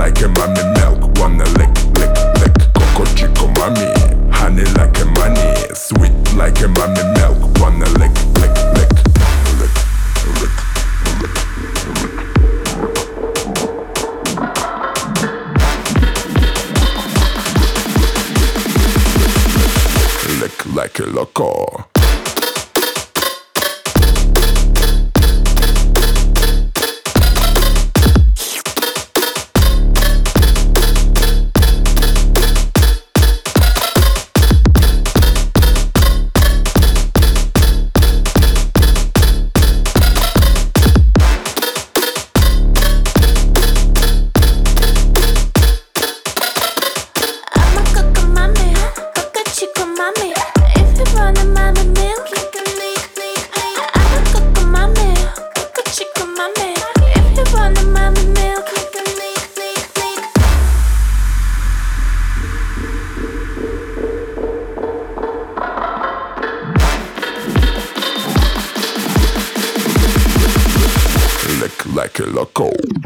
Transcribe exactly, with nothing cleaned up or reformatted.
like a mommy milk, wanna lick, lick, lick. Coco Chico mommy, honey like a money, sweet like a mommy milk, wanna lick, lick, lick. Lick, lick, lick. Lick like a loco. Lick like a loco.